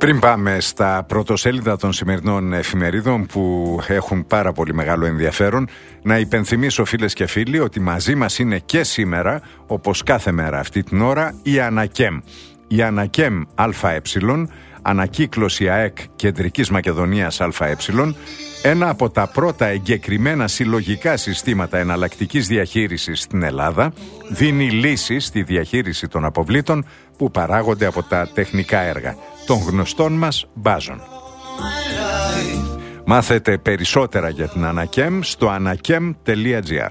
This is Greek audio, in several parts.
Πριν πάμε στα πρωτοσέλιδα των σημερινών εφημερίδων που έχουν πάρα πολύ μεγάλο ενδιαφέρον, να υπενθυμίσω φίλες και φίλοι ότι μαζί μας είναι και σήμερα, όπως κάθε μέρα αυτή την ώρα, η Ανακέμ. Η Ανακέμ ΑΕ, ανακύκλωση ΑΕΚ Κεντρικής Μακεδονίας ΑΕ, ένα από τα πρώτα εγκεκριμένα συλλογικά συστήματα εναλλακτικής διαχείρισης στην Ελλάδα, δίνει λύσεις στη διαχείριση των αποβλήτων που παράγονται από τα τεχνικά έργα των γνωστών μας μπάζων. Μάθετε περισσότερα για την Ανακέμ στο anakem.gr.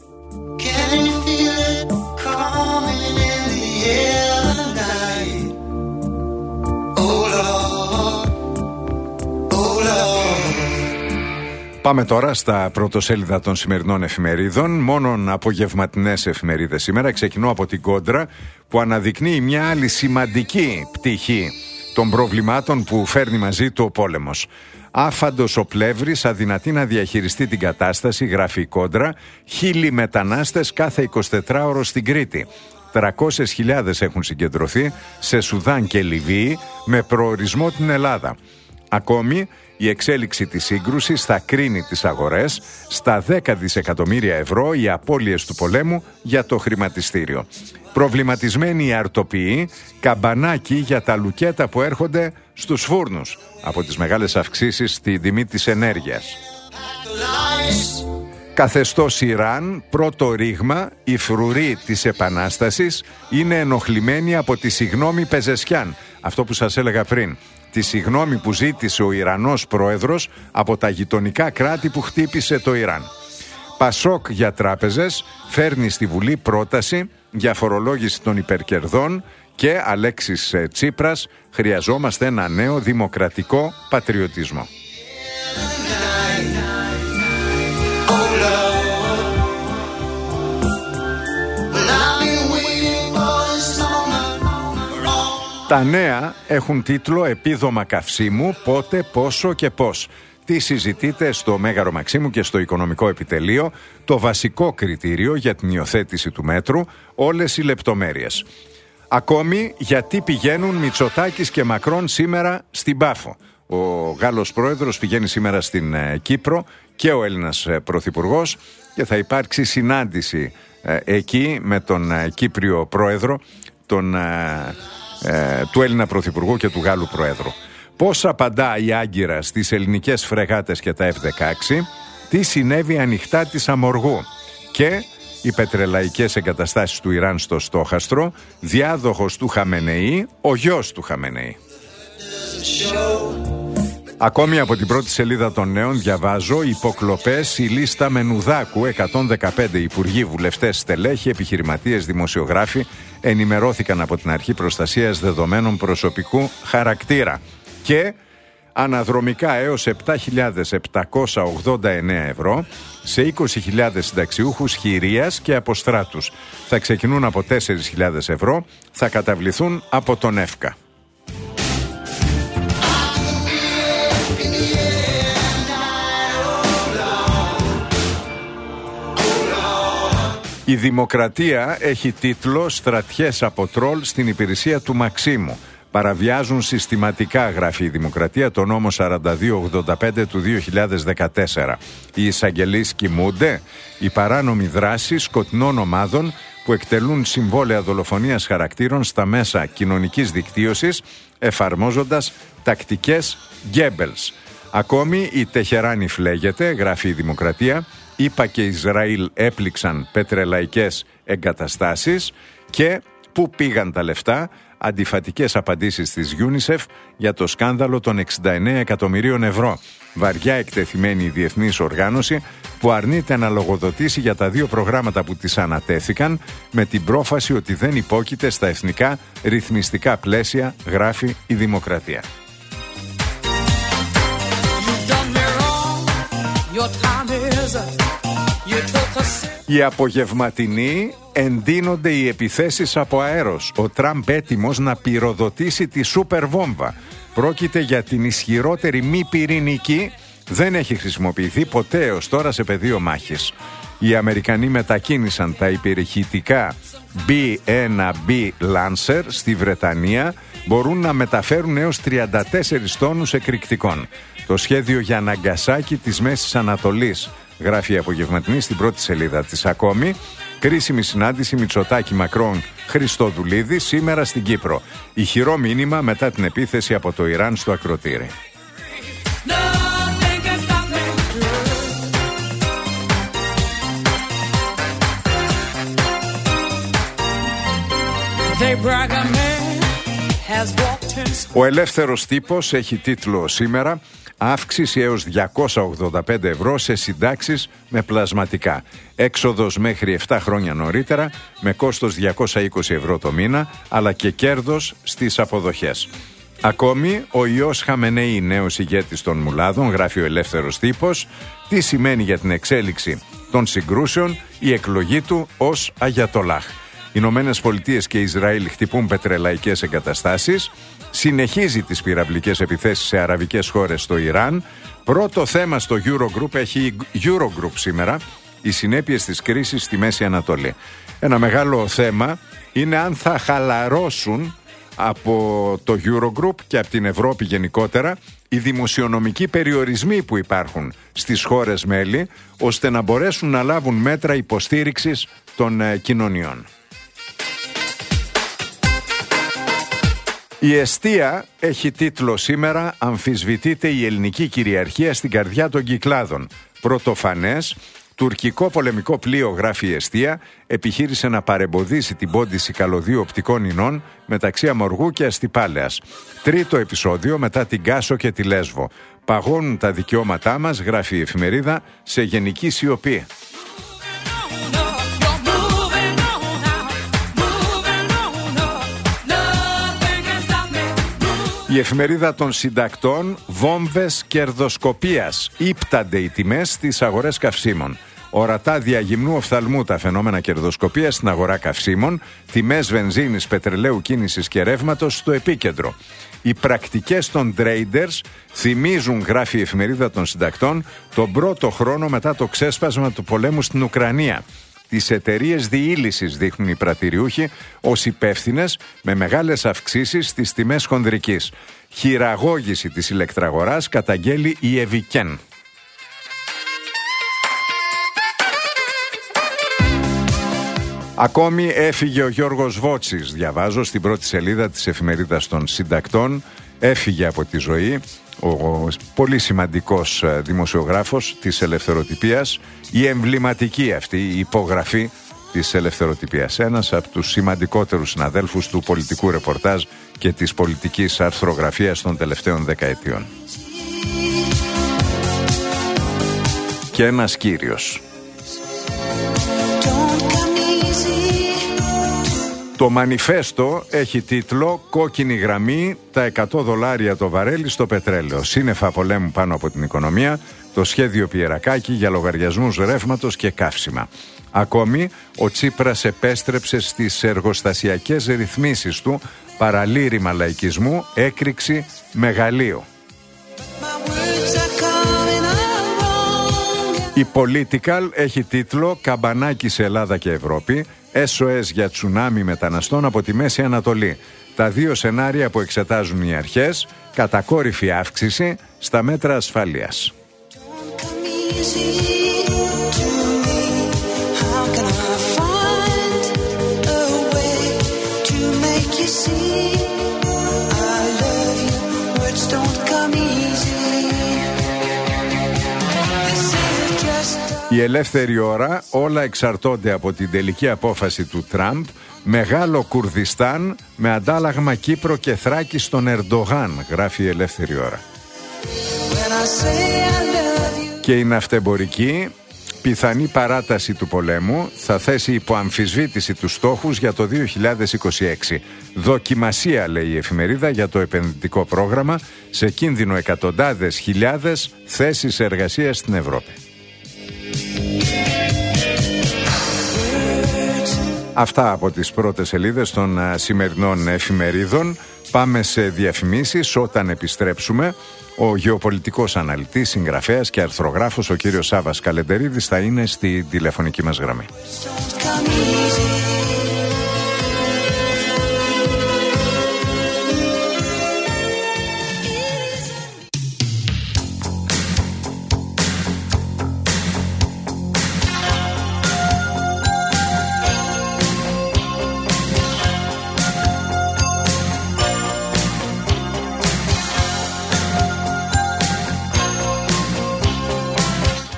Πάμε τώρα στα πρωτοσέλιδα των σημερινών εφημερίδων. Μόνον απογευματινές εφημερίδες σήμερα. Ξεκινώ από την Κόντρα, που αναδεικνύει μια άλλη σημαντική πτυχή των προβλημάτων που φέρνει μαζί του ο πόλεμος. Άφαντος ο Πλεύρης αδυνατεί να διαχειριστεί την κατάσταση, γράφει η Κόντρα. 1.000 μετανάστες κάθε 24ωρο στην Κρήτη. 300.000 έχουν συγκεντρωθεί σε Σουδάν και Λιβύη με προορισμό την Ελλάδα. Ακόμη, η εξέλιξη της σύγκρουσης θα κρίνει τις αγορές στα 10 δισεκατομμύρια ευρώ οι απώλειες του πολέμου για το χρηματιστήριο. Προβληματισμένοι οι αρτοποιοί, καμπανάκι για τα λουκέτα που έρχονται στους φούρνους από τις μεγάλες αυξήσεις στην τιμή της ενέργειας. Καθεστώς Ιράν, πρώτο ρήγμα, οι φρουροί της Επανάστασης είναι ενοχλημένοι από τη συγγνώμη Πεζεσιάν. Αυτό που σας έλεγα πριν. Τη συγγνώμη που ζήτησε ο Ιρανός πρόεδρος από τα γειτονικά κράτη που χτύπησε το Ιράν. Πασόκ για τράπεζες φέρνει στη Βουλή πρόταση για φορολόγηση των υπερκερδών και Αλέξης Τσίπρας, χρειαζόμαστε ένα νέο δημοκρατικό πατριωτισμό. Τα νέα έχουν τίτλο «Επίδομα καυσίμου, πότε, πόσο και πώς». Τι συζητείτε στο Μέγαρο Μαξίμου και στο Οικονομικό Επιτελείο, το βασικό κριτήριο για την υιοθέτηση του μέτρου, όλες οι λεπτομέρειες. Ακόμη, γιατί πηγαίνουν Μητσοτάκης και Μακρόν σήμερα στην Πάφο. Ο Γάλλος πρόεδρος πηγαίνει σήμερα στην Κύπρο και ο Έλληνας πρωθυπουργός και θα υπάρξει συνάντηση εκεί με τον Κύπριο πρόεδρο, του Έλληνα πρωθυπουργού και του Γάλλου προέδρου. Πώς απαντά η Άγκυρα στις ελληνικές φρεγάτες και τα F-16, τι συνέβη ανοιχτά της Αμοργού και οι πετρελαϊκές εγκαταστάσεις του Ιράν στο στόχαστρο, διάδοχος του Χαμενεή, ο γιος του Χαμενεή. Ακόμη από την πρώτη σελίδα των νέων διαβάζω υποκλοπές, η λίστα Μενουδάκου, 115 υπουργοί, βουλευτές, στελέχοι, επιχειρηματίες, δημοσιογράφοι ενημερώθηκαν από την Αρχή Προστασίας Δεδομένων Προσωπικού Χαρακτήρα και αναδρομικά έως 7.789 ευρώ σε 20.000 συνταξιούχους χειρίας και αποστράτους. Θα ξεκινούν από 4.000 ευρώ, θα καταβληθούν από τον ΕΦΚΑ. Η Δημοκρατία έχει τίτλο «Στρατιές από τρόλ στην υπηρεσία του Μαξίμου». Παραβιάζουν συστηματικά, γράφει η Δημοκρατία, το νόμο 4285 του 2014. Οι εισαγγελείς κοιμούνται. Η παράνομη δράση σκοτεινών ομάδων που εκτελούν συμβόλαια δολοφονίας χαρακτήρων στα μέσα κοινωνικής δικτύωσης, εφαρμόζοντας τακτικές Γκέμπελς. Ακόμη η Τεχεράνη φλέγεται, γράφει η Δημοκρατία. ΗΠΑ και Ισραήλ έπληξαν πετρελαϊκές εγκαταστάσεις και πού πήγαν τα λεφτά. Αντιφατικές απαντήσεις της UNICEF για το σκάνδαλο των 69 εκατομμυρίων ευρώ. Βαριά εκτεθειμένη η διεθνής οργάνωση που αρνείται να λογοδοτήσει για τα δύο προγράμματα που της ανατέθηκαν με την πρόφαση ότι δεν υπόκειται στα εθνικά ρυθμιστικά πλαίσια, γράφει η Δημοκρατία. Οι απογευματινοί εντείνονται οι επιθέσεις από αέρος. Ο Τραμπ έτοιμος να πυροδοτήσει τη σούπερ βόμβα. Πρόκειται για την ισχυρότερη μη πυρηνική, δεν έχει χρησιμοποιηθεί ποτέ έως τώρα σε πεδίο μάχης. Οι Αμερικανοί μετακίνησαν τα υπερηχητικά B-1B Lancer στη Βρετανία μπορούν να μεταφέρουν έως 34 τόνους εκρηκτικών. Το σχέδιο για Ναγκασάκι της Μέσης Ανατολής, γράφει η απογευματινή στην πρώτη σελίδα της. Ακόμη, κρίσιμη συνάντηση Μητσοτάκη-Μακρόν-Χριστοδουλίδη σήμερα στην Κύπρο. Ηχηρό μήνυμα μετά την επίθεση από το Ιράν στο ακροτήρι. Ο Ελεύθερος Τύπος έχει τίτλο σήμερα «Αύξηση έως 285 ευρώ σε συντάξεις με πλασματικά. Έξοδος μέχρι 7 χρόνια νωρίτερα με κόστος 220 ευρώ το μήνα, αλλά και κέρδος στις αποδοχές». Ακόμη, ο Ιός Χαμενεή, νέος ηγέτης των Μουλάδων, γράφει ο Ελεύθερος Τύπος, τι σημαίνει για την εξέλιξη των συγκρούσεων η εκλογή του ως Αγιατολάχ. Οι Ηνωμένες Πολιτείες και Ισραήλ χτυπούν πετρελαϊκές εγκαταστάσεις. Συνεχίζει τις πυραυλικές επιθέσεις σε αραβικές χώρες στο Ιράν. Πρώτο θέμα στο Eurogroup, έχει Eurogroup σήμερα, οι συνέπειες της κρίσης στη Μέση Ανατολή. Ένα μεγάλο θέμα είναι αν θα χαλαρώσουν από το Eurogroup και από την Ευρώπη γενικότερα οι δημοσιονομικοί περιορισμοί που υπάρχουν στις χώρες μέλη, ώστε να μπορέσουν να λάβουν μέτρα υποστήριξης των κοινωνιών. Η Εστία έχει τίτλο σήμερα «Αμφισβητείται η ελληνική κυριαρχία στην καρδιά των Κυκλάδων». Πρωτοφανές, τουρκικό πολεμικό πλοίο, γράφει η Εστία, επιχείρησε να παρεμποδίσει την πόντιση καλωδίου οπτικών ινών μεταξύ Αμοργού και Αστυπάλαιας. Τρίτο επεισόδιο μετά την Κάσο και τη Λέσβο. Παγώνουν τα δικαιώματά μας, γράφει η εφημερίδα, σε γενική σιωπή. Η εφημερίδα των συντακτών, βόμβες κερδοσκοπίας. Ήπτανται οι τιμές στις αγορές καυσίμων. Ορατά διαγυμνού οφθαλμού τα φαινόμενα κερδοσκοπίας στην αγορά καυσίμων. Τιμές βενζίνης, πετρελαίου, κίνησης και ρεύματος στο επίκεντρο. Οι πρακτικές των traders θυμίζουν, γράφει η εφημερίδα των συντακτών, τον πρώτο χρόνο μετά το ξέσπασμα του πολέμου στην Ουκρανία. Τις εταιρείες διήλυσης, δείχνουν οι πρατηριούχοι, ως υπεύθυνες με μεγάλες αυξήσεις στις τιμές χονδρικής. Χειραγώγηση της ηλεκτραγοράς καταγγέλει η Ευικέν. Ακόμη έφυγε ο Γιώργος Βότσης, διαβάζω στην πρώτη σελίδα της εφημερίδας των συντακτών. Έφυγε από τη ζωή ο πολύ σημαντικός δημοσιογράφος της ελευθεροτυπίας, η εμβληματική αυτή η υπογραφή της ελευθεροτυπίας, ένας από τους σημαντικότερους συναδέλφους του πολιτικού ρεπορτάζ και της πολιτικής αρθρογραφίας των τελευταίων δεκαετιών. Και ένας κύριος. Το μανιφέστο έχει τίτλο «Κόκκινη γραμμή, τα $100 το βαρέλι στο πετρέλαιο. Σύννεφα πολέμου πάνω από την οικονομία, το σχέδιο Πιερακάκη για λογαριασμούς ρεύματος και καύσιμα». Ακόμη, ο Τσίπρας επέστρεψε στις εργοστασιακές ρυθμίσεις του, παραλήρημα λαϊκισμού, έκρηξη μεγαλείου. Η Political έχει τίτλο «Καμπανάκι σε Ελλάδα και Ευρώπη. SOS για τσουνάμι μεταναστών από τη Μέση Ανατολή». Τα δύο σενάρια που εξετάζουν οι αρχές, κατακόρυφη αύξηση στα μέτρα ασφαλείας. Η ελεύθερη ώρα, όλα εξαρτώνται από την τελική απόφαση του Τραμπ. Μεγάλο Κουρδιστάν με αντάλλαγμα Κύπρο και Θράκη στον Ερντογάν, γράφει η ελεύθερη ώρα. Και η ναυτεμπορική, πιθανή παράταση του πολέμου θα θέσει υπό αμφισβήτηση τους στόχους για το 2026. Δοκιμασία, λέει η εφημερίδα, για το επενδυτικό πρόγραμμα, σε κίνδυνο εκατοντάδες χιλιάδες θέσεις εργασίας στην Ευρώπη. Αυτά από τις πρώτες σελίδες των σημερινών εφημερίδων. Πάμε σε διαφημίσεις. Όταν επιστρέψουμε, ο γεωπολιτικός αναλυτής, συγγραφέας και αρθρογράφος ο κύριος Σάββας Καλεντερίδης θα είναι στη τηλεφωνική μας γραμμή.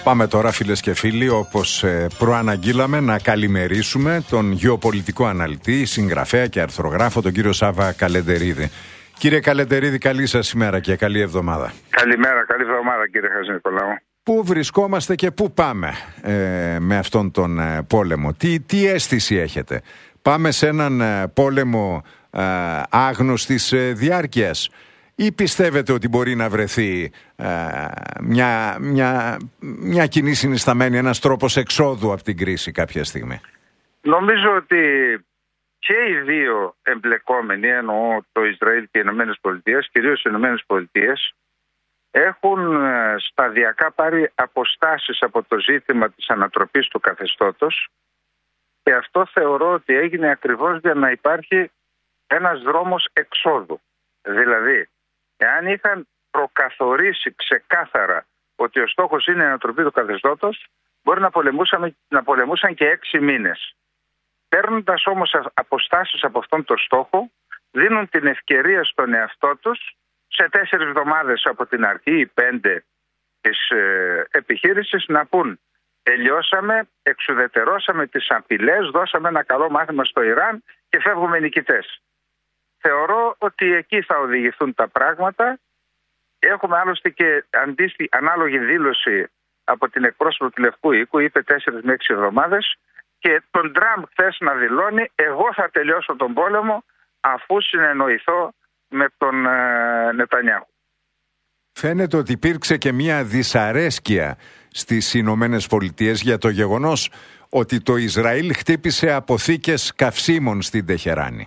Πάμε τώρα, φίλες και φίλοι, όπως προαναγγείλαμε, να καλημερίσουμε τον γεωπολιτικό αναλυτή, συγγραφέα και αρθρογράφο, τον κύριο Σάβα Καλεντερίδη. Κύριε Καλεντερίδη, καλή σας ημέρα και καλή εβδομάδα. Καλημέρα, καλή εβδομάδα κύριε Χατζηνικολάου. Πού βρισκόμαστε και πού πάμε με αυτόν τον πόλεμο? Τι αίσθηση έχετε? Πάμε σε έναν πόλεμο άγνωστης διάρκειας ή πιστεύετε ότι μπορεί να βρεθεί μια κοινή συνισταμένη, ένας τρόπος εξόδου από την κρίση κάποια στιγμή? Νομίζω ότι και οι δύο εμπλεκόμενοι, εννοώ το Ισραήλ και οι Ηνωμένες Πολιτείες, κυρίως οι Ηνωμένες Πολιτείες, έχουν σταδιακά πάρει αποστάσεις από το ζήτημα της ανατροπής του καθεστώτος, και αυτό θεωρώ ότι έγινε ακριβώς για να υπάρχει ένας δρόμος εξόδου. Δηλαδή, εάν είχαν προκαθορίσει ξεκάθαρα ότι ο στόχος είναι η ανατροπή του καθεστώτος, μπορεί να πολεμούσαν και 6 μήνες. Παίρνοντας όμως αποστάσεις από αυτόν τον στόχο, δίνουν την ευκαιρία στον εαυτό τους σε 4 εβδομάδες από την αρχή ή 5 της επιχείρησης να πούν: τελειώσαμε, εξουδετερώσαμε τις απειλές, δώσαμε ένα καλό μάθημα στο Ιράν και φεύγουμε νικητές. Θεωρώ ότι εκεί θα οδηγηθούν τα πράγματα. Έχουμε άλλωστε και ανάλογη δήλωση από την εκπρόσωπο του Λευκού Οίκου, είπε 4 με 6 εβδομάδες, και τον Τραμπ χθες να δηλώνει: εγώ θα τελειώσω τον πόλεμο αφού συνεννοηθώ με τον Νετανιάχου. Φαίνεται ότι υπήρξε και μια δυσαρέσκεια στις Ηνωμένες Πολιτείες για το γεγονός ότι το Ισραήλ χτύπησε αποθήκες καυσίμων στην Τεχεράνη.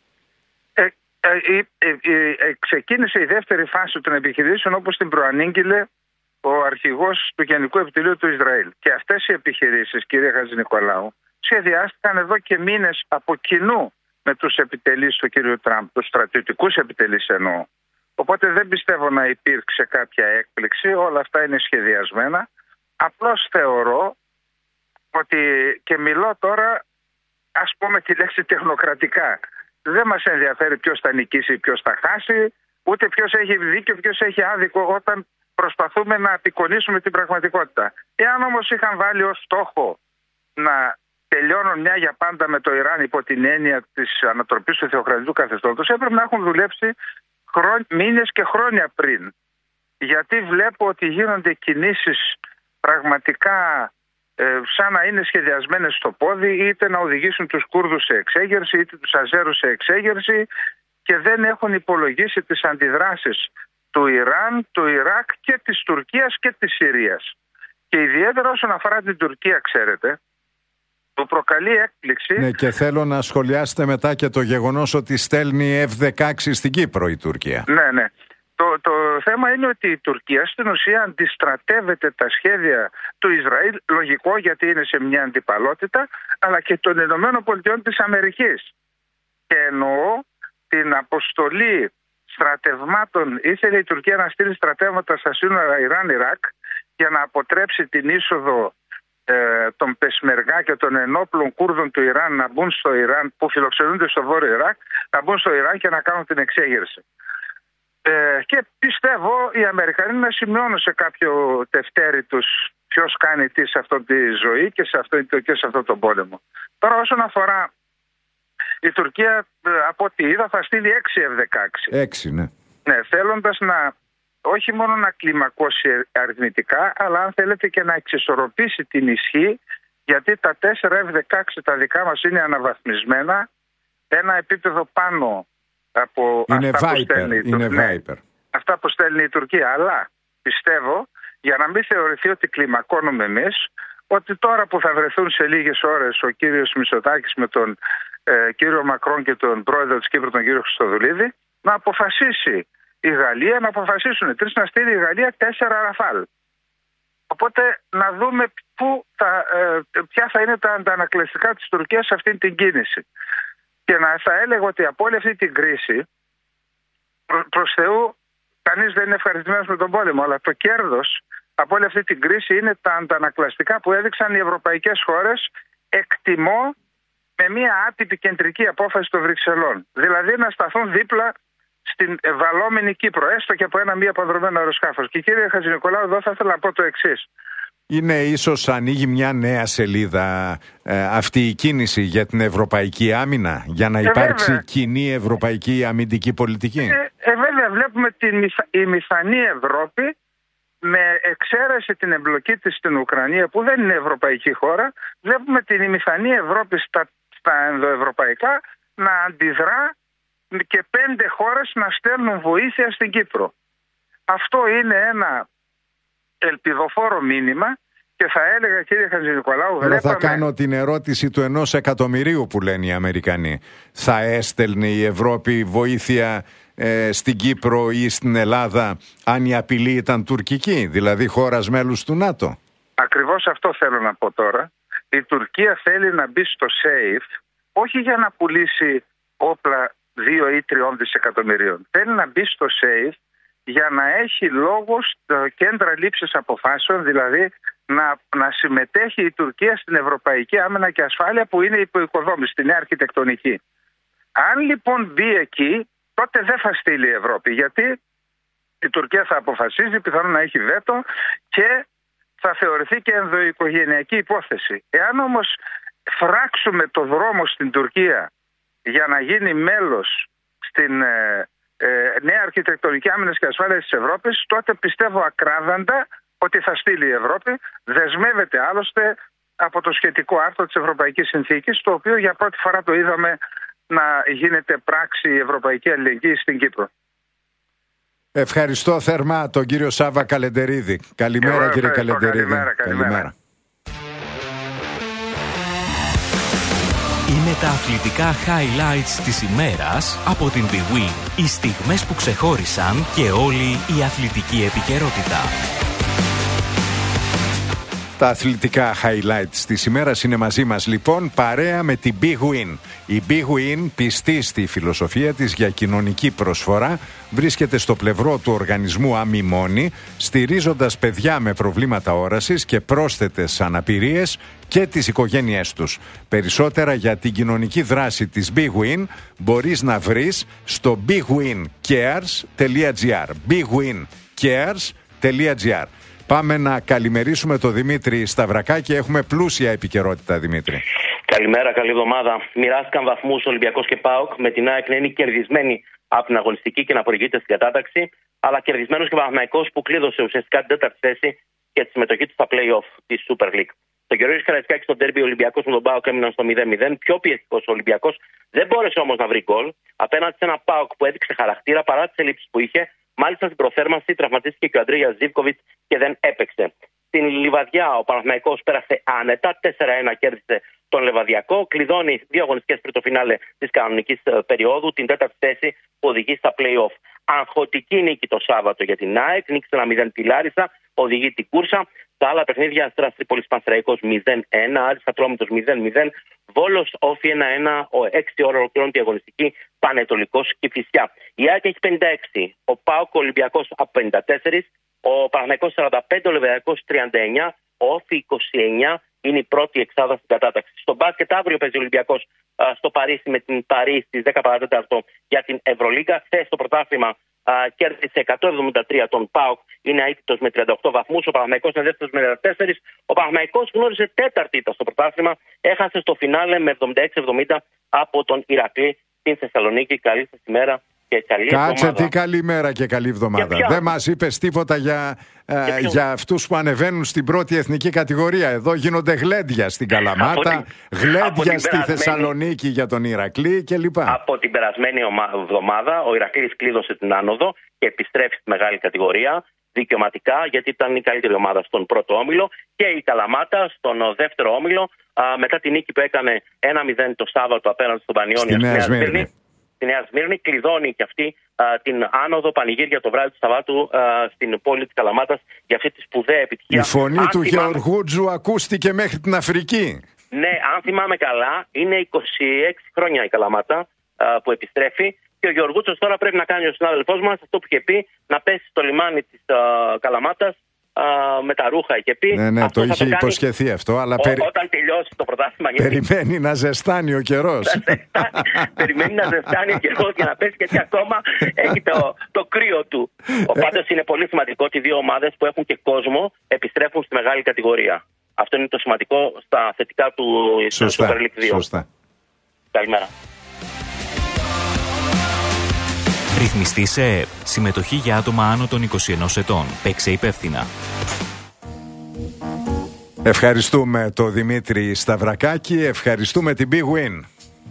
Ξεκίνησε η δεύτερη φάση των επιχειρήσεων, όπως την προανήγγειλε ο αρχηγός του Γενικού Επιτελείου του Ισραήλ. Και αυτές οι επιχειρήσεις, κύριε Χατζηνικολάου, σχεδιάστηκαν εδώ και μήνες από κοινού με τους επιτελείς του κύριου Τραμπ, τους στρατιωτικούς επιτελείς εννοώ. Οπότε δεν πιστεύω να υπήρξε κάποια έκπληξη, όλα αυτά είναι σχεδιασμένα. Απλώς θεωρώ ότι, και μιλώ τώρα ας πούμε τη λέξη τεχνοκρατικά, δεν μας ενδιαφέρει ποιος θα νικήσει ή ποιος θα χάσει, ούτε ποιος έχει δίκιο, ποιος έχει άδικο όταν προσπαθούμε να απεικονίσουμε την πραγματικότητα. Εάν όμως είχαν βάλει ως στόχο να τελειώνουν μια για πάντα με το Ιράν υπό την έννοια της ανατροπής του θεοκρατικού καθεστώτος, έπρεπε να έχουν δουλέψει μήνες και χρόνια πριν. Γιατί βλέπω ότι γίνονται κινήσεις πραγματικά σαν να είναι σχεδιασμένες στο πόδι, είτε να οδηγήσουν τους Κούρδους σε εξέγερση, είτε τους Αζέρους σε εξέγερση, και δεν έχουν υπολογίσει τις αντιδράσεις του Ιράν, του Ιράκ και της Τουρκίας και της Συρίας. Και ιδιαίτερα όσον αφορά την Τουρκία, ξέρετε, το προκαλεί έκπληξη. Ναι, και θέλω να σχολιάσετε μετά και το γεγονός ότι στέλνει F-16 στην Κύπρο η Τουρκία. Ναι. Το θέμα είναι ότι η Τουρκία στην ουσία αντιστρατεύεται τα σχέδια του Ισραήλ, λογικό γιατί είναι σε μια αντιπαλότητα, αλλά και των Ηνωμένων Πολιτειών της Αμερικής. Και εννοώ την αποστολή στρατευμάτων. Ήθελε η Τουρκία να στείλει στρατεύματα στα σύνορα Ιράν-Ιράκ για να αποτρέψει την είσοδο των Πεσμεργά και των ενόπλων Κούρδων του Ιράν να μπουν στο Ιράν, που φιλοξενούνται στο Βόρειο Ιράκ, να μπουν στο Ιράν και να κάνουν την εξέγερση. Και πιστεύω οι Αμερικανοί να σημειώνουν σε κάποιο τευτέρι τους ποιος κάνει τι σε αυτή τη ζωή και σε αυτό τον πόλεμο. Τώρα όσον αφορά η Τουρκία, από ό,τι είδα θα στείλει 6 F-16. 6, ναι. Ναι, θέλοντας να όχι μόνο να κλιμακώσει αριθμητικά, αλλά αν θέλετε και να εξισορροπήσει την ισχύ, γιατί τα 4 F-16 τα δικά μας είναι αναβαθμισμένα ένα επίπεδο πάνω από είναι αυτά Viper, που στέλνει Viper. Αυτά που στέλνει η Τουρκία. Αλλά πιστεύω, για να μην θεωρηθεί ότι κλιμακώνουμε εμείς, ότι τώρα που θα βρεθούν σε λίγες ώρες ο κύριος Μητσοτάκης με τον κύριο Μακρόν και τον πρόεδρο της Κύπρου τον κύριο Χριστοδουλίδη, να αποφασίσει η Γαλλία, να αποφασίσουν 3 να στείλει η Γαλλία 4 Ραφάλ. Οπότε να δούμε ποια θα είναι τα αντανακλαστικά της Τουρκίας σε αυτή την κίνηση. Και θα έλεγα ότι από όλη αυτή την κρίση, προς Θεού, κανείς δεν είναι ευχαριστημένος με τον πόλεμο, αλλά το κέρδος από όλη αυτή την κρίση είναι τα αντανακλαστικά που έδειξαν οι ευρωπαϊκές χώρες, εκτιμώ, με μια άτυπη κεντρική απόφαση των Βρυξελών. Δηλαδή να σταθούν δίπλα στην ευαλόμενη Κύπρο, έστω και από ένα μη αποδρομένο αεροσκάφος. Και κύριε Χατζηνικολάου, εδώ θα ήθελα να πω το εξής. Είναι ίσως ανοίγει μια νέα σελίδα αυτή η κίνηση για την ευρωπαϊκή άμυνα, για να υπάρξει κοινή ευρωπαϊκή αμυντική πολιτική. Βέβαια, βλέπουμε την ημιθανή Ευρώπη, με εξαίρεση την εμπλοκή της στην Ουκρανία που δεν είναι ευρωπαϊκή χώρα, βλέπουμε την ημιθανή Ευρώπη στα ενδοευρωπαϊκά να αντιδρά και 5 χώρες να στέλνουν βοήθεια στην Κύπρο. Αυτό είναι ένα ελπιδοφόρο μήνυμα και θα έλεγα, κύριε Χατζηνικολάου, θα κάνω την ερώτηση του 1 εκατομμυρίου που λένε οι Αμερικανοί. Θα έστελνε η Ευρώπη βοήθεια στην Κύπρο ή στην Ελλάδα αν η απειλή ήταν τουρκική, δηλαδή χώρας μέλους του ΝΑΤΟ? Ακριβώς αυτό θέλω να πω τώρα. Η Τουρκία θέλει να μπει στο SAFE όχι για να πουλήσει όπλα 2 ή 3 δισεκατομμυρίων. Θέλει να μπει στο SAFE για να έχει λόγο στα κέντρα λήψης αποφάσεων, δηλαδή να συμμετέχει η Τουρκία στην ευρωπαϊκή άμυνα και ασφάλεια που είναι υποοικοδόμηση, στη νέα αρχιτεκτονική. Αν λοιπόν μπει εκεί, τότε δεν θα στείλει η Ευρώπη, γιατί η Τουρκία θα αποφασίζει, πιθανόν να έχει βέτο και θα θεωρηθεί και ενδοοικογενειακή υπόθεση. Εάν όμως φράξουμε το δρόμο στην Τουρκία για να γίνει μέλος στην νέα αρχιτεκτονική άμυνας και ασφάλειας της Ευρώπης, τότε πιστεύω ακράδαντα ότι θα στείλει η Ευρώπη. Δεσμεύεται άλλωστε από το σχετικό άρθρο της Ευρωπαϊκής Συνθήκης, το οποίο για πρώτη φορά το είδαμε να γίνεται πράξη η Ευρωπαϊκή Αλληλεγγύη στην Κύπρο. Ευχαριστώ θερμά τον κύριο Σάβα Καλεντερίδη. Καλημέρα, κύριε Καλεντερίδη. Καλημέρα. Είναι τα αθλητικά highlights της ημέρας από την bwin. Οι στιγμές που ξεχώρισαν και όλη η αθλητική επικαιρότητα. Τα αθλητικά highlights της ημέρας είναι μαζί μας λοιπόν, παρέα με την bwin. Η bwin, πιστή στη φιλοσοφία της για κοινωνική προσφορά, βρίσκεται στο πλευρό του οργανισμού Αμιμόνη, στηρίζοντας παιδιά με προβλήματα όρασης και πρόσθετες αναπηρίες και τις οικογένειές τους. Περισσότερα για την κοινωνική δράση της bwin μπορείς να βρεις στο bwincares.gr. bwincares.gr. Πάμε να καλημερίσουμε τον Δημήτρη Σταυρακάκη. Έχουμε πλούσια επικαιρότητα, Δημήτρη. Καλημέρα, καλή εβδομάδα. Μοιράστηκαν βαθμούς Ολυμπιακός και ΠΑΟΚ, με την ΑΕΚ να είναι κερδισμένη από την αγωνιστική και να προηγείται στην κατάταξη, αλλά κερδισμένος και ο Παναθηναϊκός που κλείδωσε ουσιαστικά την 4η θέση και τη συμμετοχή του στα play-off της Super League. Το Γεωργίος Καραϊσκάκης στο ντέρμπι, ο Ολυμπιακός με τον ΠΑΟΚ έμειναν στο 0-0. Πιο πιεστικός ο Ολυμπιακός, δεν μπόρεσε όμως να βρει γκολ απέναντι σε ένα ΠΑΟΚ που έδειξε χαρακτήρα παρά τις ελλείψεις που είχε. Μάλιστα στην προθέρμανση τραυματίστηκε και ο Αντρέας Ζίβκοβιτς και δεν έπαιξε. Στην Λιβαδιά ο Παναθηναϊκός πέρασε άνετα, 4-1 κέρδισε τον Λεβαδιακό. Κλειδώνει 2 αγωνιστικές πριν το φινάλε της κανονικής περίοδου, την 4η θέση που οδηγεί στα play-off. Αγχωτική νίκη το Σάββατο για την ΑΕΚ, νίκησε 1-0 τη Λάρισα, οδηγεί την Κούρσα. Τα άλλα παιχνίδια, Αστέρας Τρίπολης Πανσεραϊκός 0-1, Άρης Ατρόμητος 0-0, Βόλος Όφι 1-1, 6 ώρα ολοκληρώνει τη αγωνιστική, Πανετολικός Κηφισιά. Η ΑΕΚ έχει 56, ο ΠΑΟΚ ο Ολυμπιακός από 54, ο Παναθηναϊκός 45, ο Λεβαδιακός 39, ο Όφι 29, είναι η πρώτη εξάδα στην κατάταξη. Στο μπάσκετ αύριο παίζει ο Ολυμπιακός στο Παρίσι με την Παρί στις 10 παρατέταρτο για την Ευρωλίγκα. Χθες στο πρωτάθλημα κέρδισε 173 τον ΠΑΟΚ, είναι αίτητος με 38 βαθμούς. Ο Παναθηναϊκός είναι δεύτερος με 34. Ο Παναθηναϊκός γνώρισε τέταρτη ήττα στο πρωτάθλημα. Έχασε στο φινάλε με 76-70 από τον Ηρακλή στην Θεσσαλονίκη. Καλή σας ημέρα και καλή εβδομάδα. Κάτσε, τι καλή μέρα και καλή εβδομάδα. Δεν μας είπες τίποτα για αυτούς που ανεβαίνουν στην πρώτη εθνική κατηγορία. Εδώ γίνονται γλέντια στην Καλαμάτα, γλέντια στη Θεσσαλονίκη για τον Ηρακλή κλπ. Από την περασμένη εβδομάδα ο Ηρακλής κλείδωσε την άνοδο και επιστρέφει στη μεγάλη κατηγορία δικαιωματικά, γιατί ήταν η καλύτερη ομάδα στον πρώτο όμιλο, και η Καλαμάτα στον δεύτερο όμιλο, μετά την νίκη που έκανε 1-0 το Σάββατο απέναντι στον Πανιόνιο στη Νέα Σμύρνη, κλειδώνει και αυτή την άνοδο, πανηγύρια το βράδυ του Σαββάτου στην πόλη της Καλαμάτας για αυτή τη σπουδαία επιτυχία. Η φωνή του Γεωργούτζου ακούστηκε μέχρι την Αφρική. Ναι, αν θυμάμαι καλά, είναι 26 χρόνια η Καλαμάτα που επιστρέφει. Και ο Γεωργούτσος τώρα πρέπει να κάνει ο συνάδελφός μας αυτό που είχε πει, να πέσει στο λιμάνι της Καλαμάτας με τα ρούχα είχε πει. Ναι, το είχε υποσχεθεί αυτό, αλλά όταν τελειώσει το πρωτάθλημα. Περιμένει να ζεστάνει ο καιρός. Περιμένει να ζεστάνει ο καιρός για να πέσει, γιατί ακόμα έχει το κρύο του. Πάντως είναι πολύ σημαντικό ότι οι δύο ομάδες που έχουν και κόσμο επιστρέφουν στη μεγάλη κατηγορία. Αυτό είναι το σημαντικό στα θετικά του Super League 2. Σωστά. Καλημέρα. Ρυθμιστή σε ΕΕΠ. Συμμετοχή για άτομα άνω των 21 ετών. Παίξε υπεύθυνα. Ευχαριστούμε τον Δημήτρη Σταυρακάκη. Ευχαριστούμε την Big Win.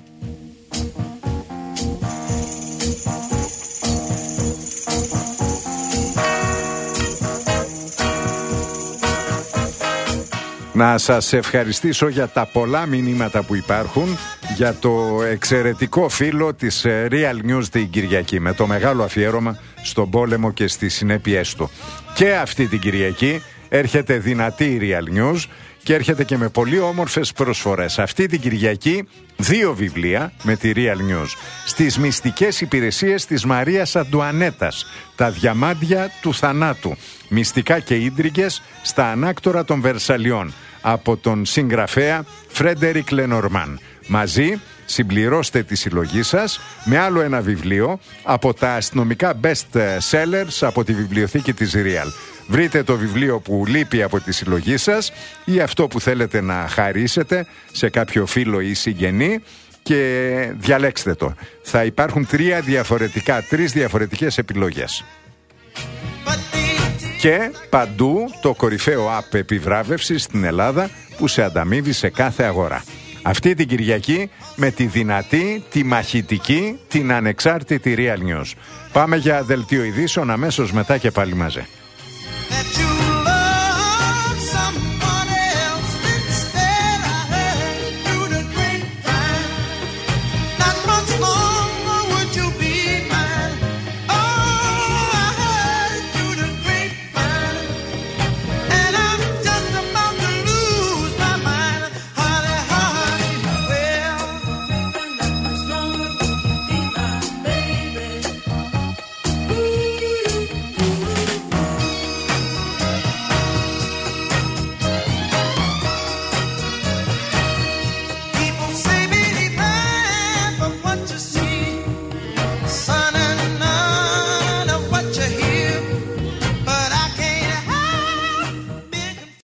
Να σας ευχαριστήσω για τα πολλά μηνύματα που υπάρχουν για το εξαιρετικό φύλλο της Real News την Κυριακή, με το μεγάλο αφιέρωμα στον πόλεμο και στις συνέπειές του. Και αυτή την Κυριακή έρχεται δυνατή η Real News και έρχεται και με πολύ όμορφες προσφορές. Αυτή την Κυριακή 2 βιβλία με τη Real News. Στις μυστικές υπηρεσίες της Μαρίας Αντουανέτας, τα διαμάντια του θανάτου, μυστικά και ίντριγκες στα ανάκτορα των Βερσαλιών, από τον συγγραφέα Φρέντερικ Λενορμάν. Μαζί συμπληρώστε τη συλλογή σας με άλλο ένα βιβλίο από τα αστυνομικά best sellers από τη βιβλιοθήκη της Real. Βρείτε το βιβλίο που λείπει από τη συλλογή σας ή αυτό που θέλετε να χαρίσετε σε κάποιο φίλο ή συγγενή και διαλέξτε το. Θα υπάρχουν 3 διαφορετικές επιλογές. Και παντού το κορυφαίο app επιβράβευσης στην Ελλάδα που σε ανταμείβει σε κάθε αγορά. Αυτή την Κυριακή με τη δυνατή, τη μαχητική, την ανεξάρτητη Real News. Πάμε για δελτίο ειδήσεων αμέσως μετά και πάλι μαζί.